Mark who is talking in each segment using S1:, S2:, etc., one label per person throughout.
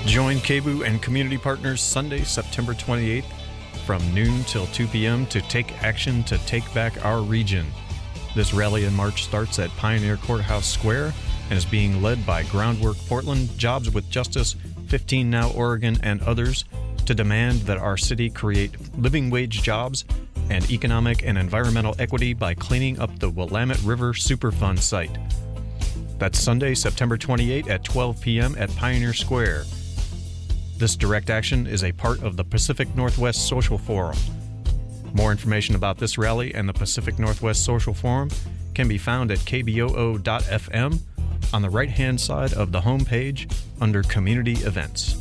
S1: Join KBOO and community partners Sunday, September 28th from noon till 2 p.m. to take action to take back our region. This rally and march starts at Pioneer Courthouse Square and is being led by Groundwork Portland, Jobs with Justice, 15 Now Oregon, and others to demand that our city create living wage jobs and economic and environmental equity by cleaning up the Willamette River Superfund site. That's Sunday, September 28 at 12 p.m. at Pioneer Square. This direct action is a part of the Pacific Northwest Social Forum. More information about this rally and the Pacific Northwest Social Forum can be found at kboo.fm on the right-hand side of the homepage under Community Events.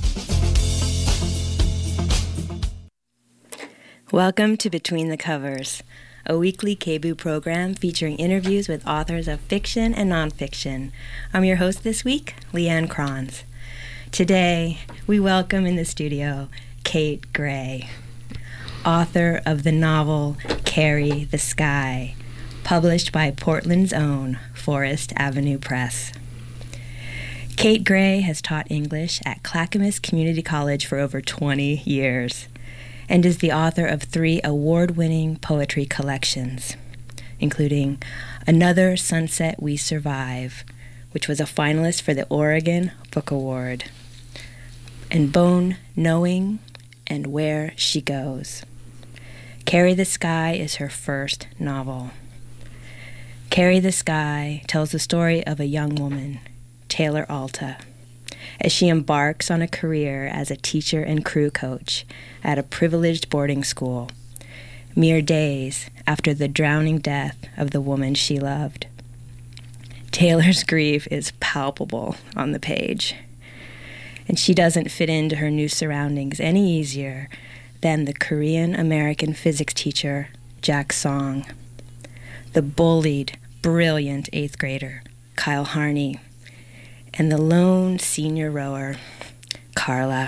S2: Welcome to Between the Covers, a weekly KBOO program featuring interviews with authors of fiction and nonfiction. I'm your host this week, Leanne Kranz. Today, we welcome in the studio Kate Gray, author of the novel Carry the Sky, published by Portland's own Forest Avenue Press. Kate Gray has taught English at Clackamas Community College for over 20 years and is the author of 3 award-winning poetry collections, including Another Sunset We Survive, which was a finalist for the Oregon Book Award, and Bone Knowing and Where She Goes. Carry the Sky is her first novel. Carry the Sky tells the story of a young woman, Taylor Alta, as she embarks on a career as a teacher and crew coach at a privileged boarding school, mere days after the drowning death of the woman she loved. Taylor's grief is palpable on the page, and she doesn't fit into her new surroundings any easier than the Korean-American physics teacher, Jack Song, the bullied, brilliant 8th grader, Kyle Harney, and the lone senior rower, Carla.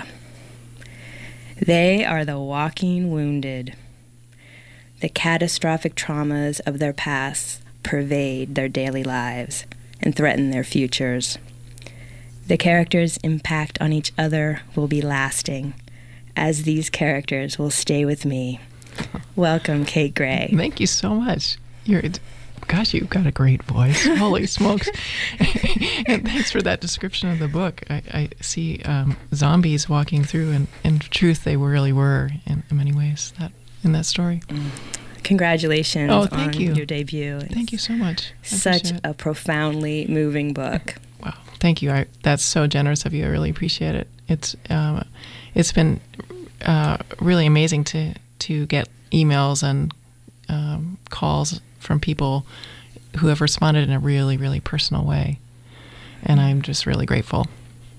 S2: They are the walking wounded. The catastrophic traumas of their past pervade their daily lives and threaten their futures. The characters' impact on each other will be lasting, as these characters will stay with me. Welcome, Kate Gray.
S3: Thank you so much. Gosh, you've got a great voice. Holy smokes. And thanks for that description of the book. I see zombies walking through, and in truth, they really were in many ways in that story.
S2: Congratulations on your debut.
S3: Thank you so much.
S2: Such a profoundly moving book.
S3: Wow. Thank you. That's so generous of you. I really appreciate it. It's been really amazing to get emails and calls from people who have responded in a really, really personal way. And I'm just really grateful.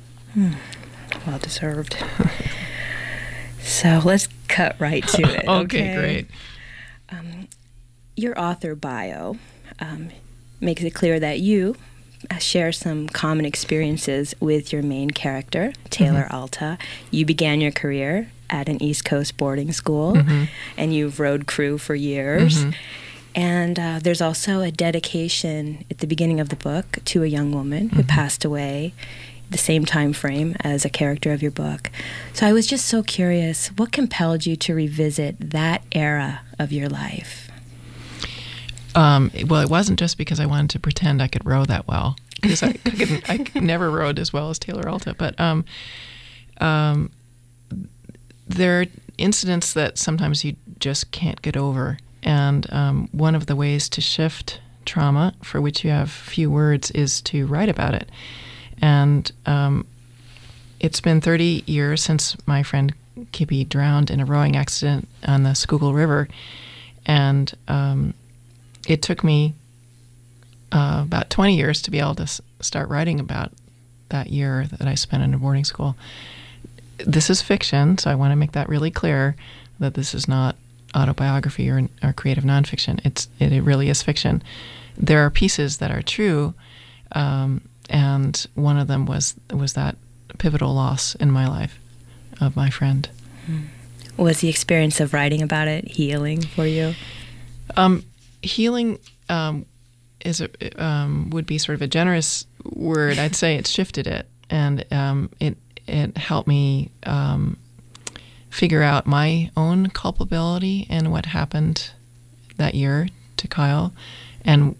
S2: Well deserved. So let's cut right to it.
S3: Okay, great.
S2: Your author bio makes it clear that you share some common experiences with your main character, Taylor Alta. You began your career at an East Coast boarding school, and you've rowed crew for years. And there's also a dedication at the beginning of the book to a young woman who passed away the same time frame as a character of your book. So I was just so curious, what compelled you to revisit that era of your life?
S3: Well, it wasn't just because I wanted to pretend I could row that well, because I never rowed as well as Taylor Alta. But there are incidents that sometimes you just can't get over. And one of the ways to shift trauma, for which you have few words, is to write about it. And it's been 30 years since my friend Kippy drowned in a rowing accident on the Schuylkill River. And it took me about 20 years to be able to start writing about that year that I spent in a boarding school. This is fiction, so I want to make that really clear, that this is not autobiography or creative nonfiction. It really is fiction. There are pieces that are true, and one of them was that pivotal loss in my life of my friend.
S2: Was the experience of writing about it healing for you?
S3: Healing would be sort of a generous word. I'd say it shifted it, and it helped me figure out my own culpability in what happened that year to Kyle, and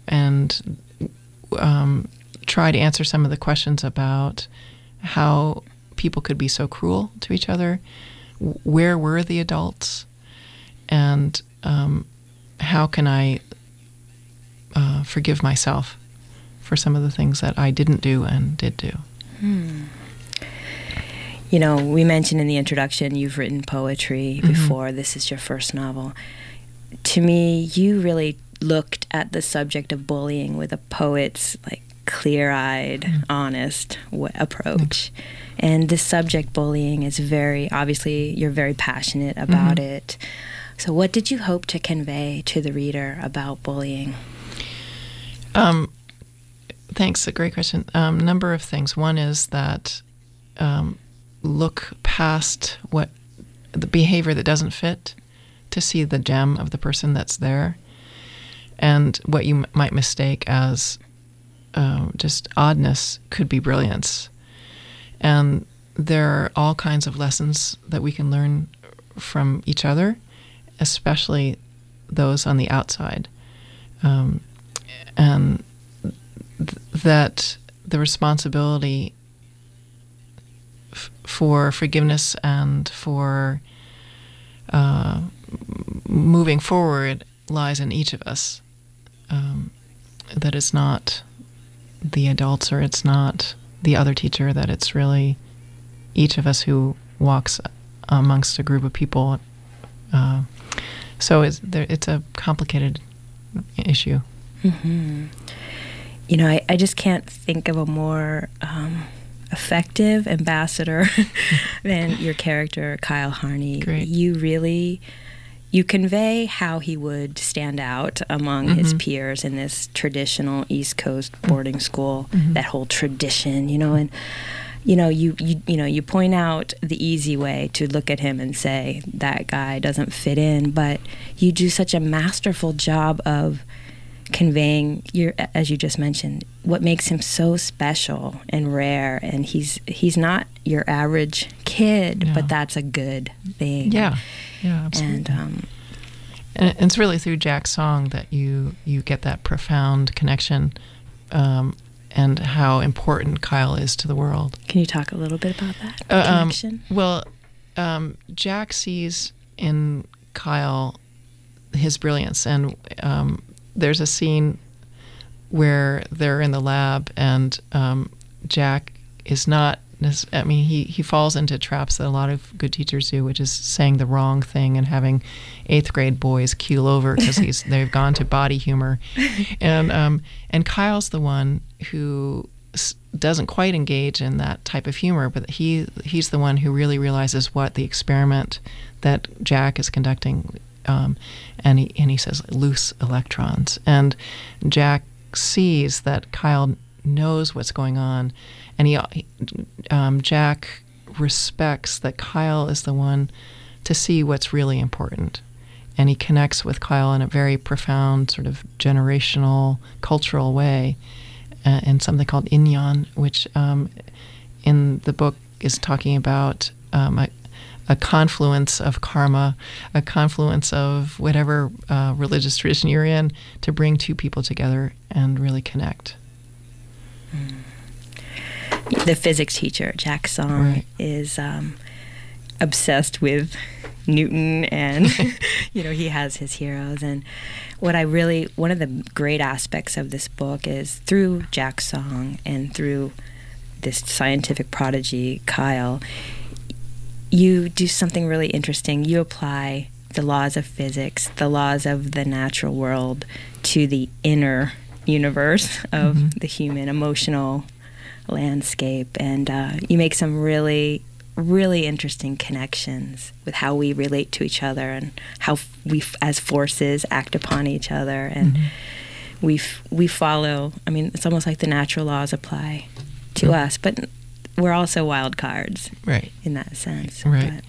S3: try to answer some of the questions about how people could be so cruel to each other. Where were the adults? And how can I forgive myself for some of the things that I didn't do and did do?
S2: You know, we mentioned in the introduction you've written poetry before. This is your first novel. To me, you really looked at the subject of bullying with a poet's like clear-eyed, honest approach. And this subject, bullying, is very, obviously, you're very passionate about it. So what did you hope to convey to the reader about bullying?
S3: Thanks, a great question. Number of things. One is that look past what the behavior that doesn't fit to see the gem of the person that's there, and what you might mistake as just oddness could be brilliance. And there are all kinds of lessons that we can learn from each other, especially those on the outside. And that the responsibility for forgiveness and for moving forward lies in each of us. That it's not the adults, or it's not the other teacher, that it's really each of us who walks amongst a group of people. So it's a complicated issue.
S2: You know, I just can't think of a more effective ambassador than your character, Kyle Harney.
S3: Great.
S2: You convey how he would stand out among his peers in this traditional East Coast boarding school, that whole tradition, you know, and you point out the easy way to look at him and say that guy doesn't fit in, but you do such a masterful job of conveying as you just mentioned, what makes him so special and rare. And he's not your average kid, but that's a good thing.
S3: Yeah, absolutely. And it's really through Jack's song that you get that profound connection, and how important Kyle is to the world.
S2: Can you talk a little bit about that connection?
S3: Jack sees in Kyle his brilliance, and there's a scene where they're in the lab, and Jack is not. I mean, he falls into traps that a lot of good teachers do, which is saying the wrong thing and having 8th grade boys keel over because they've gone to body humor, and Kyle's the one who doesn't quite engage in that type of humor, but he's the one who really realizes what the experiment that Jack is conducting. And he says loose electrons, and Jack sees that Kyle knows what's going on, and Jack respects that Kyle is the one to see what's really important, and he connects with Kyle in a very profound sort of generational cultural way, in something called Inyan, which in the book is talking about a confluence of karma, a confluence of whatever religious tradition you're in, to bring two people together and really connect.
S2: The physics teacher, Jack Song, is obsessed with Newton, and he has his heroes. And one of the great aspects of this book is through Jack Song and through this scientific prodigy, Kyle, you do something really interesting. You apply the laws of physics, the laws of the natural world, to the inner universe of the human emotional landscape. And you make some really, really interesting connections with how we relate to each other and how we, as forces, act upon each other. And we follow, I mean, it's almost like the natural laws apply to us, but we're also wild cards, in that sense.
S3: Right.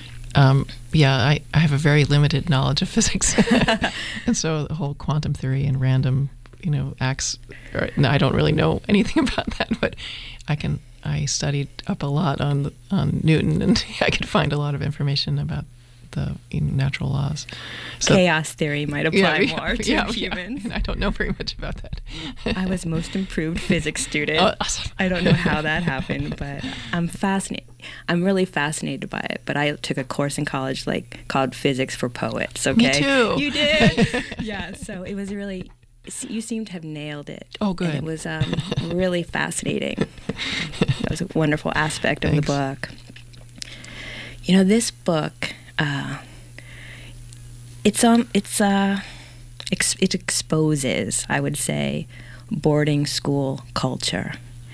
S3: I have a very limited knowledge of physics, and so the whole quantum theory and random, acts. I don't really know anything about that, but I can I studied up a lot on Newton, and I could find a lot of information about the natural laws.
S2: So, chaos theory might apply more to humans.
S3: And I don't know very much about that.
S2: I was most improved physics student.
S3: Oh, awesome.
S2: I don't know how that happened, but I'm fascinated. I'm really fascinated by it. But I took a course in college called Physics for Poets. Okay,
S3: me too.
S2: You did. Yeah. So it was really. You seem to have nailed it.
S3: Oh, good.
S2: And it was really fascinating. That was a wonderful aspect of the book. This book. It exposes, I would say, boarding school culture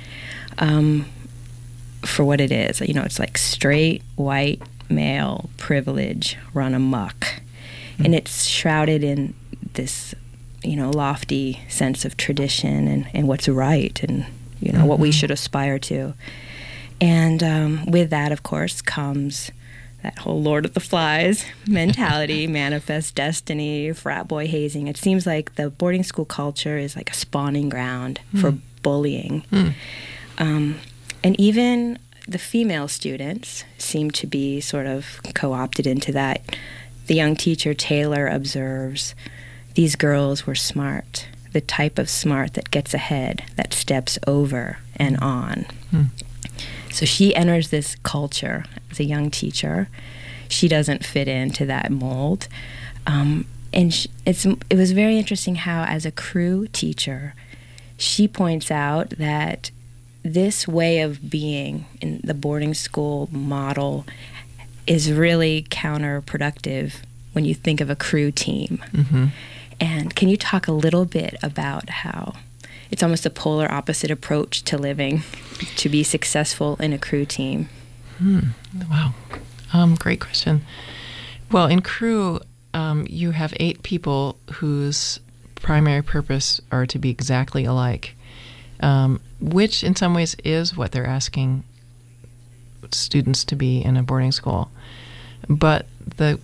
S2: for what it is. It's like straight white male privilege run amok, and it's shrouded in this, lofty sense of tradition and what's right, and what we should aspire to. And with that, of course, comes that whole Lord of the Flies mentality, manifest destiny, frat boy hazing. It seems like the boarding school culture is like a spawning ground for bullying. And even the female students seem to be sort of co-opted into that. The young teacher, Taylor, observes, these girls were smart, the type of smart that gets ahead, that steps over and on. So she enters this culture as a young teacher. She doesn't fit into that mold. And it was very interesting how, as a crew teacher, she points out that this way of being in the boarding school model is really counterproductive when you think of a crew team. And can you talk a little bit about how it's almost a polar opposite approach to living, to be successful in a crew team?
S3: Wow. Great question. Well, in crew, you have 8 people whose primary purpose are to be exactly alike, which in some ways is what they're asking students to be in a boarding school. But the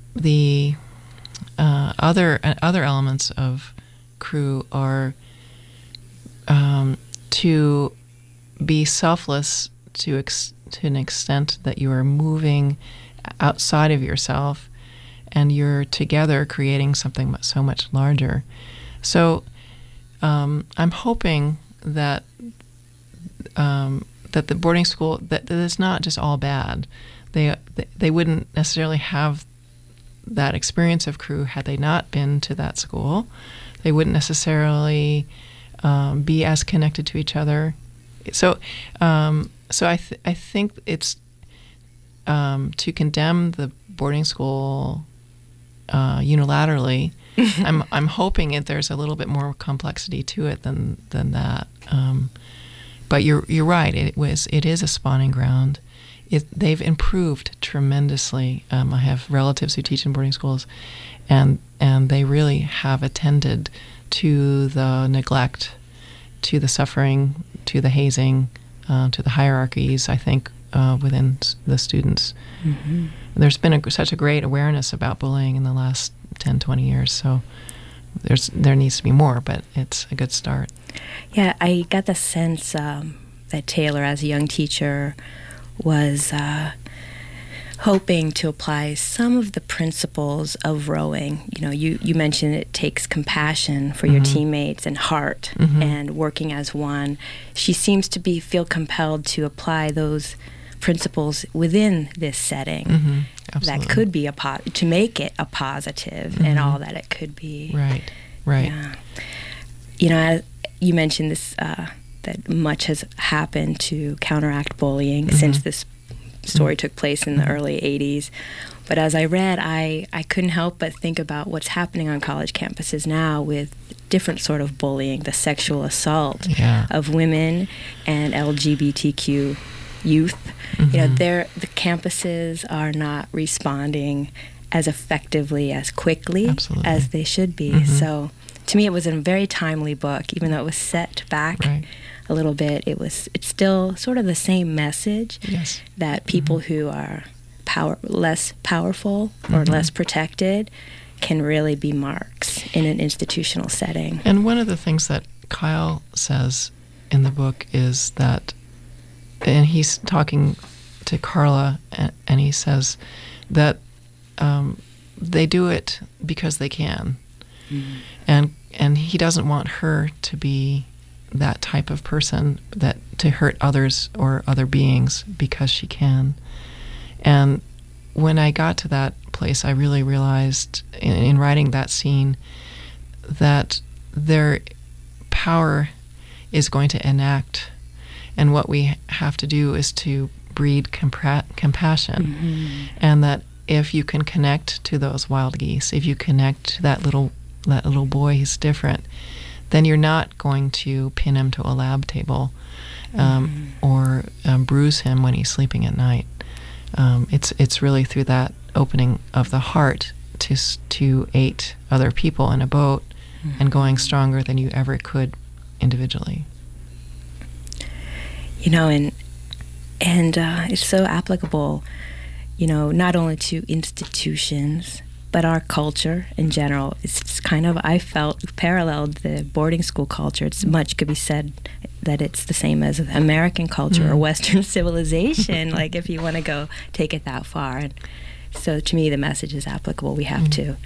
S3: other elements of crew are to be selfless to an extent that you are moving outside of yourself and you're together creating something so much larger. So I'm hoping that that the boarding school, that it's not just all bad. They wouldn't necessarily have that experience of crew had they not been to that school. They wouldn't necessarily be as connected to each other. So I think it's to condemn the boarding school unilaterally. I'm hoping there's a little bit more complexity to it than that. But you're right. It is a spawning ground. They've improved tremendously. I have relatives who teach in boarding schools, and they really have attended to the neglect, to the suffering, to the hazing, to the hierarchies, I think, within the students. Mm-hmm. There's been such a great awareness about bullying in the last 10, 20 years, so there needs to be more, but it's a good start.
S2: Yeah, I got the sense that Taylor, as a young teacher, was hoping to apply some of the principles of rowing. You mentioned it takes compassion for your teammates and heart and working as one. She seems to feel compelled to apply those principles within this setting that could be to make it a positive and all that it could be.
S3: Right.
S2: Yeah. You mentioned this, that much has happened to counteract bullying since this story took place in the early 80s. But as I read, I couldn't help but think about what's happening on college campuses now with different sort of bullying, the sexual assault of women and LGBTQ youth. The campuses are not responding as effectively, as quickly as they should be. So to me, it was a very timely book, even though it was set back a little bit. It's still sort of the same message that people who are less powerful or less protected can really be marks in an institutional setting.
S3: And one of the things that Kyle says in the book is that and he's talking to Carla, and he says that they do it because they can, and he doesn't want her to be that type of person that to hurt others or other beings because she can. And when I got to that place, I really realized in writing that scene that their power is going to enact, and what we have to do is to breed compassion, and that if you can connect to those wild geese, if you connect to that little boy who's different, then you're not going to pin him to a lab table or bruise him when he's sleeping at night. It's really through that opening of the heart to 8 other people in a boat and going stronger than you ever could individually.
S2: You know, and it's so applicable, you know, not only to institutions, but our culture in general. It's kind of, I felt, paralleled the boarding school culture. It's much could be said that it's the same as American culture or Western civilization, like if you want to go take it that far. And so to me, the message is applicable. We have to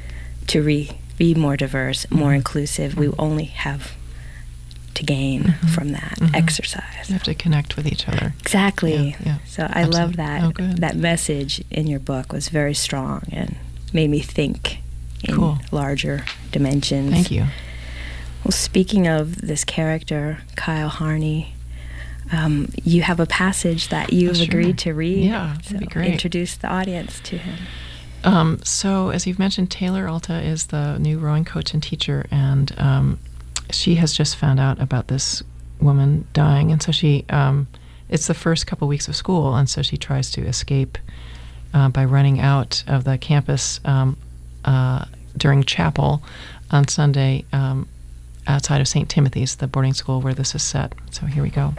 S2: be more diverse, more inclusive. We only have to gain from that exercise.
S3: You have to connect with each other.
S2: Exactly.
S3: Yeah,
S2: so I love that.
S3: Oh, good.
S2: That message in your book was very strong and made me think in larger dimensions.
S3: Thank you.
S2: Well, speaking of this character, Kyle Harney, you have a passage that you've agreed to read.
S3: Yeah, that'd be great.
S2: Introduce the audience to him.
S3: So, as you've mentioned, Taylor Alta is the new rowing coach and teacher, and she has just found out about this woman dying, and so she, it's the first couple weeks of school, and so she tries to escape by running out of the campus during chapel on Sunday outside of St. Timothy's, the boarding school where this is set. So here we go.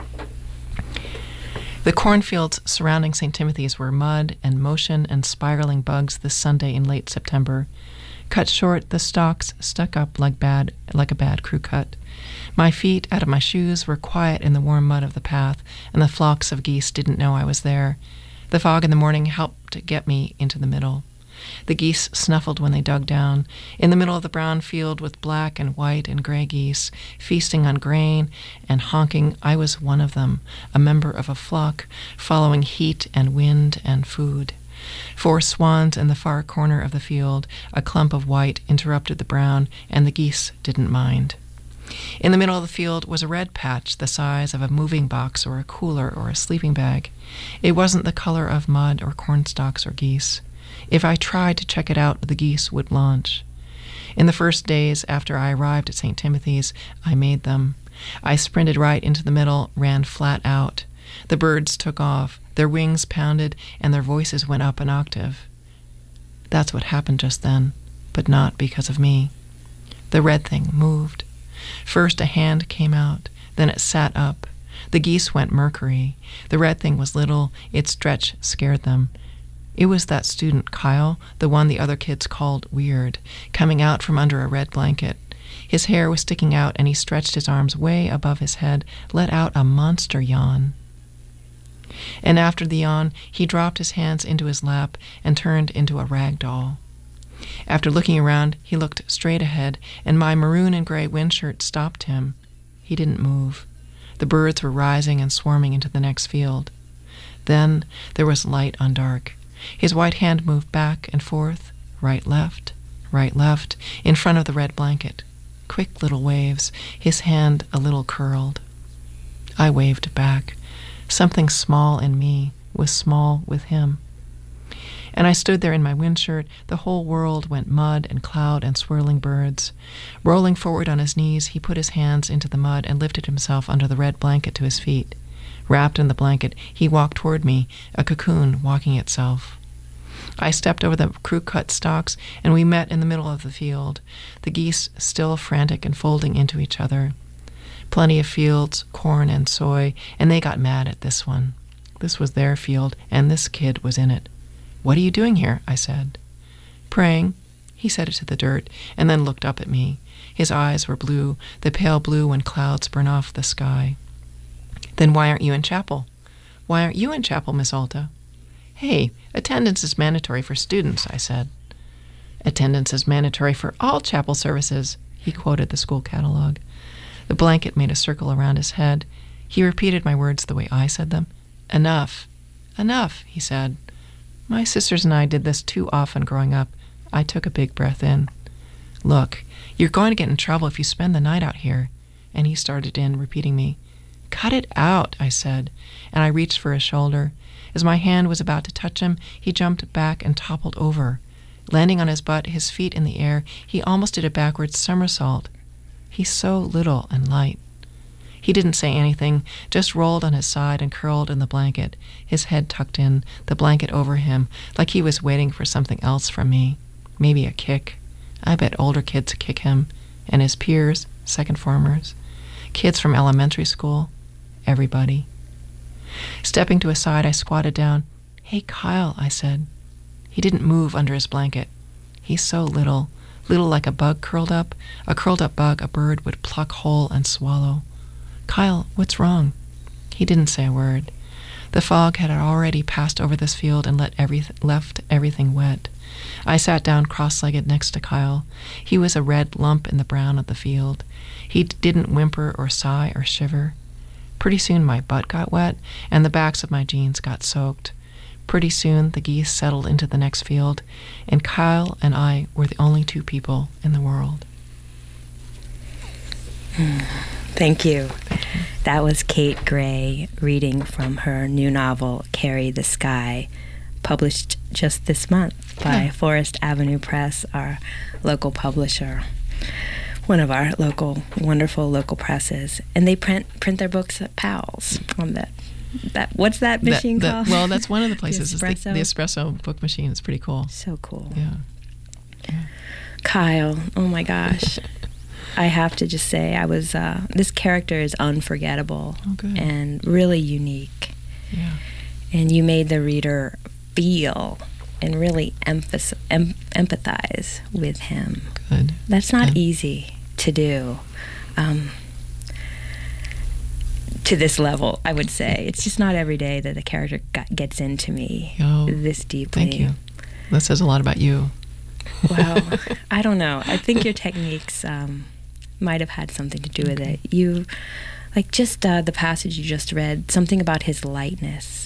S3: The cornfields surrounding St. Timothy's were mud and motion and spiraling bugs this Sunday in late September. Cut short, the stalks stuck up like a bad crew cut. My feet, out of my shoes, were quiet in the warm mud of the path, and the flocks of geese didn't know I was there. The fog in the morning helped get me into the middle. The geese snuffled when they dug down. In the middle of the brown field with black and white and gray geese, feasting on grain and honking, I was one of them, a member of a flock, following heat and wind and food. 4 swans in the far corner of the field, a clump of white interrupted the brown, and the geese didn't mind. In the middle of the field was a red patch the size of a moving box or a cooler or a sleeping bag. It wasn't the color of mud or cornstalks or geese. If I tried to check it out, the geese would launch. In the first days after I arrived at St. Timothy's, I made them. I sprinted right into the middle, ran flat out. The birds took off, their wings pounded, and their voices went up an octave. That's what happened just then, but not because of me. The red thing moved. First a hand came out, then it sat up. The geese went mercury. The red thing was little, its stretch scared them. It was that student, Kyle, the one the other kids called weird, coming out from under a red blanket. His hair was sticking out, and he stretched his arms way above his head, let out a monster yawn. And after the yawn, he dropped his hands into his lap and turned into a rag doll. After looking around, he looked straight ahead, and my maroon and gray windshirt stopped him. He didn't move. The birds were rising and swarming into the next field. Then there was light on dark. His white hand moved back and forth, right, left, in front of the red blanket. Quick little waves, his hand a little curled. I waved back. Something small in me was small with him. And I stood there in my windshirt. The whole world went mud and cloud and swirling birds. Rolling forward on his knees, he put his hands into the mud and lifted himself under the red blanket to his feet. Wrapped in the blanket, he walked toward me, a cocoon walking itself. I stepped over the crew-cut stalks, and we met in the middle of the field, the geese still frantic and folding into each other. Plenty of fields, corn and soy, and they got mad at this one. This was their field, and this kid was in it. "What are you doing here?" I said. "Praying." He said it to the dirt, and then looked up at me. His eyes were blue, the pale blue when clouds burn off the sky. "Then why aren't you in chapel?" Why aren't you in chapel, Miss Alta? Hey, attendance is mandatory for students, I said. Attendance is mandatory for all chapel services, he quoted the school catalog. The blanket made a circle around his head. He repeated my words the way I said them. Enough. Enough, he said. My sisters and I did this too often growing up. I took a big breath in. Look, you're going to get in trouble if you spend the night out here. And he started in, repeating me. Cut it out, I said, and I reached for his shoulder. As my hand was about to touch him, he jumped back and toppled over. Landing on his butt, his feet in the air, he almost did a backwards somersault. He's so little and light. He didn't say anything, just rolled on his side and curled in the blanket, his head tucked in, the blanket over him, like he was waiting for something else from me. Maybe a kick. I bet older kids kick him, and his peers, second formers, kids from elementary school, everybody. Stepping to his side, I squatted down. Hey, Kyle, I said. He didn't move under his blanket. He's so little, little like a bug curled up, a curled-up bug a bird would pluck whole and swallow. Kyle, what's wrong? He didn't say a word. The fog had already passed over this field and left everything wet. I sat down cross-legged next to Kyle. He was a red lump in the brown of the field. He didn't whimper or sigh or shiver. Pretty soon my butt got wet, and the backs of my jeans got soaked. Pretty soon the geese settled into the next field, and Kyle and I were the only two people in the world.
S2: Thank you. That was Kate Gray reading from her new novel, Carry the Sky, published just this month by Forest Avenue Press, our local publisher, one of our wonderful local presses. And they print their books at Powell's on that what's that machine called?
S3: Well, that's one of the places.
S2: The
S3: the Espresso book machine. It's pretty cool.
S2: So cool.
S3: Yeah.
S2: Kyle, oh my gosh. I have to just say, this character is unforgettable and really unique.
S3: Yeah.
S2: And you made the reader feel and really empathize with him.
S3: Good.
S2: That's not easy to do. To this level, I would say. It's just not every day that a character gets into me this deeply.
S3: Thank you. That says a lot about you.
S2: Well, I don't know. I think your techniques might have had something to do with it. You, like just the passage you just read, something about his lightness,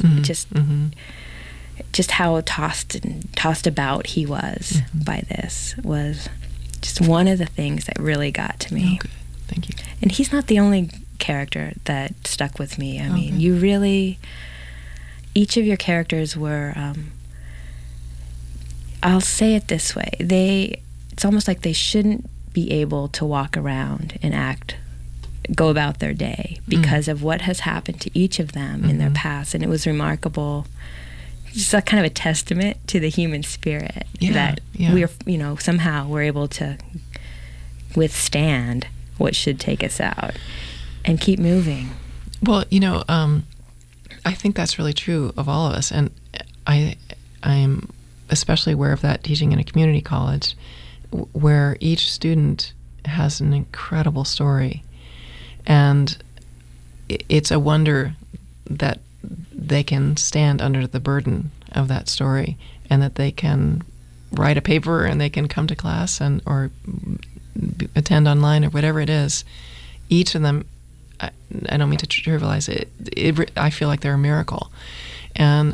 S2: just how tossed about he was by this was just one of the things that really got to me.
S3: Okay. Thank you.
S2: And he's not the only character that stuck with me. I mean, you really, each of your characters were, I'll say it this way, it's almost like they shouldn't be able to walk around and go about their day because of what has happened to each of them in their past. And it was remarkable, just a kind of a testament to the human spirit that we're, somehow we're able to withstand what should take us out and keep moving.
S3: Well, I think that's really true of all of us. And I'm especially aware of that teaching in a community college where each student has an incredible story. And it's a wonder that they can stand under the burden of that story and that they can write a paper and they can come to class or attend online or whatever it is. Each of them, I don't mean to trivialize it. I feel like they're a miracle, and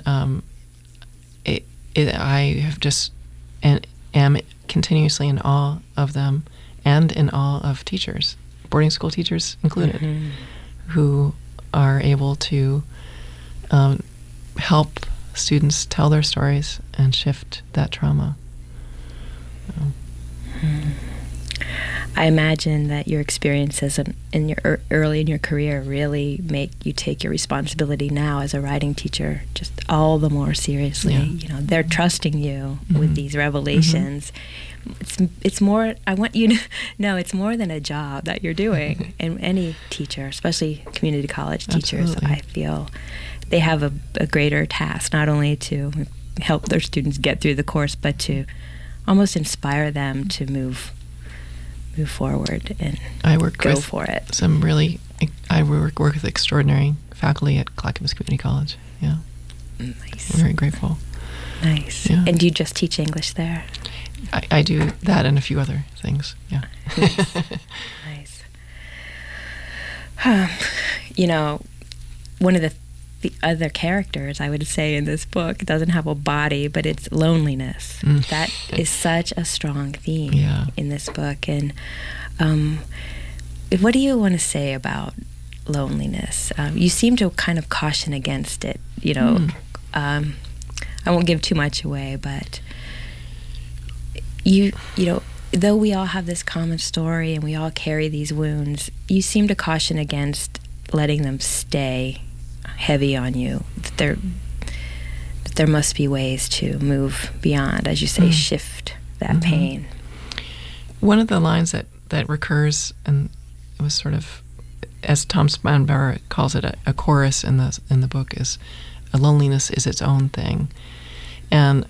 S3: I have just am continuously in awe of them, and in awe of teachers, boarding school teachers included, who are able to help students tell their stories and shift that trauma.
S2: I imagine that your experiences early in your career really make you take your responsibility now as a writing teacher just all the more seriously.
S3: Yeah.
S2: They're trusting you with these revelations. It's more. I want you to know it's more than a job that you're doing. And any teacher, especially community college teachers,
S3: Absolutely.
S2: I feel they have a greater task, not only to help their students get through the course, but to almost inspire them to move forward and
S3: I work
S2: go
S3: with
S2: for it.
S3: some really I work with extraordinary faculty at Clackamas Community College. Yeah.
S2: Nice.
S3: I'm very grateful.
S2: Nice.
S3: Yeah.
S2: And do you just teach English there?
S3: I do that and a few other things. Yeah.
S2: Nice. One of the other characters, I would say, in this book doesn't have a body, but it's loneliness. That is such a strong theme in this book. And what do you want to say about loneliness? You seem to kind of caution against it. I won't give too much away, but though we all have this common story and we all carry these wounds, you seem to caution against letting them stay heavy on you. That there must be ways to move beyond, as you say, shift that pain.
S3: One of the lines that recurs, and it was sort of, as Tom Spanbauer calls it, a chorus in the book, is a loneliness is its own thing, and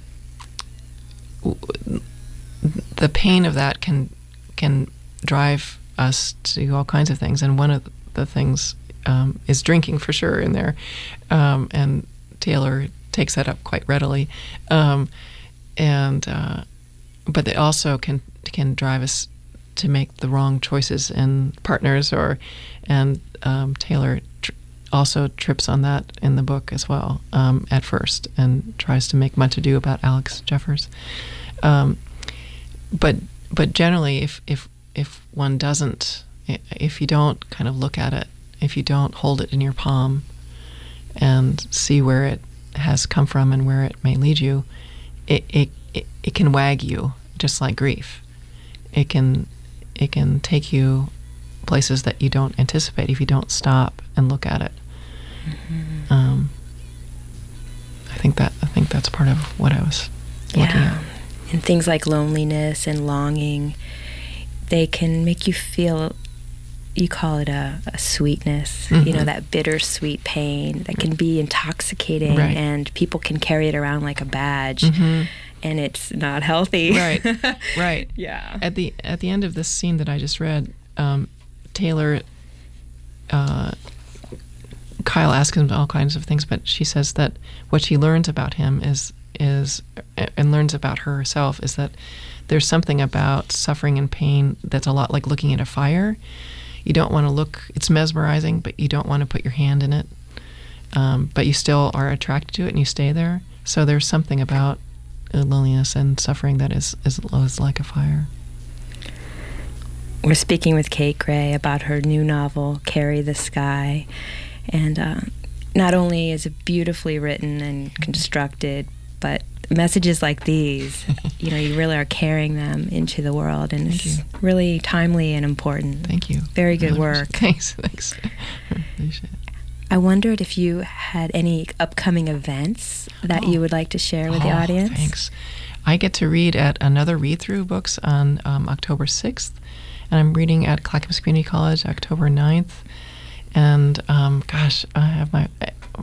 S3: the pain of that can drive us to all kinds of things, and one of the things is drinking, for sure, in there, and Taylor takes that up quite readily, but it also can drive us to make the wrong choices in partners, and Taylor also trips on that in the book as well, at first, and tries to make much ado about Alex Jeffers. But generally, if one doesn't, if you don't kind of look at it, if you don't hold it in your palm and see where it has come from and where it may lead you, it can wag you, just like grief. It can take you places that you don't anticipate if you don't stop and look at it. I think that's part of what I was looking at.
S2: And things like loneliness and longing, they can make you feel, you call it a sweetness, that bittersweet pain that can be intoxicating,
S3: right.
S2: And people can carry it around like a badge, and it's not healthy.
S3: Right, right.
S2: Yeah.
S3: At the end of this scene that I just read, Taylor, Kyle asks him all kinds of things, but she says that what she learns about him is and learns about herself is that there's something about suffering and pain that's a lot like looking at a fire. You don't want to look, it's mesmerizing, but you don't want to put your hand in it. But you still are attracted to it and you stay there. So there's something about loneliness and suffering that is like a fire.
S2: We're speaking with Kate Gray about her new novel, Carry the Sky. And not only is it beautifully written and constructed, but messages like these, you really are carrying them into the world, and it's really timely and important.
S3: Thank you.
S2: Very good work.
S3: Thanks. Appreciate it.
S2: I wondered if you had any upcoming events that you would like to share with the audience.
S3: Thanks. I get to read at Another Read-Through Books on October 6th, and I'm reading at Clackamas Community College October 9th. And I have my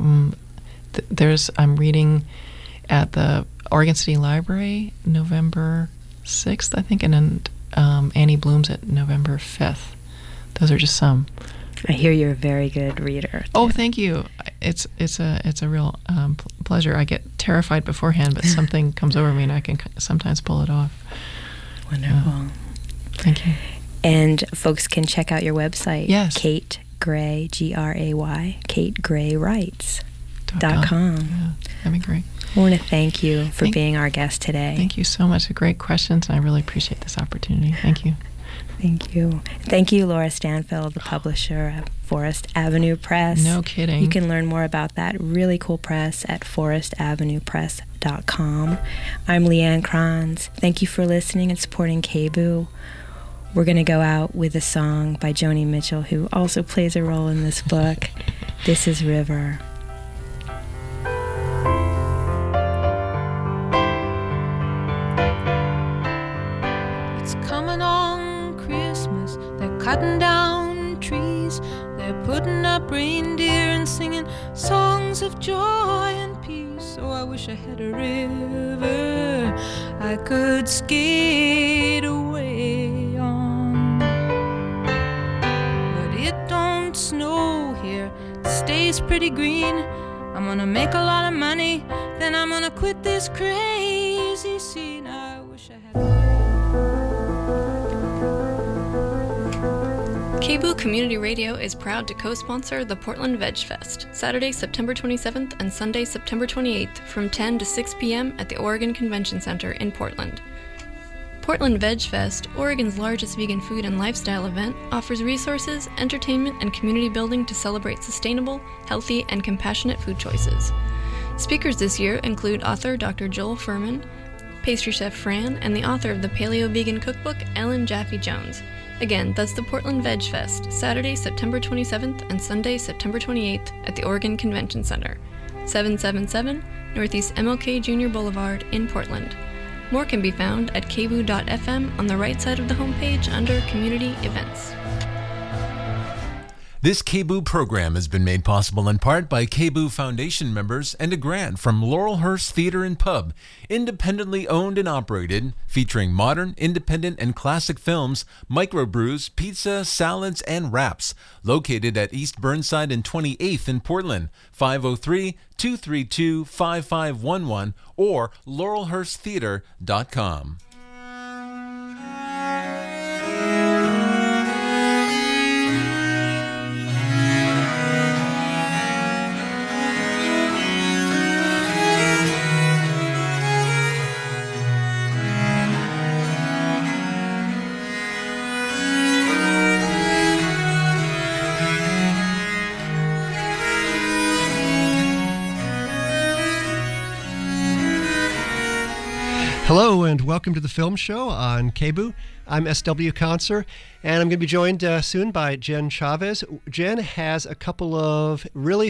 S3: I'm reading at the Oregon City Library November 6th, I think, and then Annie Bloom's at November 5th. Those are just some.
S2: I hear you're a very good reader.
S3: Oh, thank you. It's a real pleasure. I get terrified beforehand, but something comes over me and I can sometimes pull it off.
S2: Wonderful.
S3: Thank you.
S2: And folks can check out your website.
S3: Yes.
S2: Kate Gray, Gray, KateGrayWrites.com.
S3: Yeah, that'd be great.
S2: I want to thank you for being our guest today.
S3: Thank you so much. Great questions, and I really appreciate this opportunity. Thank you.
S2: Thank you. Thank you, Laura Stanfield, the publisher of Forest Avenue Press.
S3: No kidding.
S2: You can learn more about that really cool press at forestavenuepress.com. I'm Leanne Kranz. Thank you for listening and supporting KBOO. We're going to go out with a song by Joni Mitchell, who also plays a role in this book. This is River.
S4: It's coming on Christmas. They're cutting down trees. They're putting up reindeer and singing songs of joy and peace. Oh, I wish I had a river I could skate away on. But it don't snow stays pretty green. I'm gonna make a lot of money, then I'm gonna quit this crazy scene. I wish I had.
S5: KBOO Community Radio is proud to co-sponsor the Portland Veg Fest, Saturday, September 27th and Sunday, September 28th from 10 to 6 p.m. at the Oregon Convention Center in Portland. Portland Veg Fest, Oregon's largest vegan food and lifestyle event, offers resources, entertainment, and community building to celebrate sustainable, healthy, and compassionate food choices. Speakers this year include author Dr. Joel Furman, pastry chef Fran, and the author of the Paleo Vegan Cookbook, Ellen Jaffe Jones. Again, that's the Portland Veg Fest, Saturday, September 27th and Sunday, September 28th at the Oregon Convention Center, 777 Northeast MLK Jr. Boulevard in Portland. More can be found at kboo.fm on the right side of the homepage under Community Events.
S6: This KBOO program has been made possible in part by KBOO Foundation members and a grant from Laurelhurst Theater and Pub, independently owned and operated, featuring modern, independent, and classic films, microbrews, pizza, salads, and wraps, located at East Burnside and 28th in Portland, 503-232-5511 or laurelhursttheater.com.
S7: Hello and welcome to the Film Show on KBOO. I'm S.W. Conser, and I'm going to be joined soon by Jen Chavez. Jen has a couple of really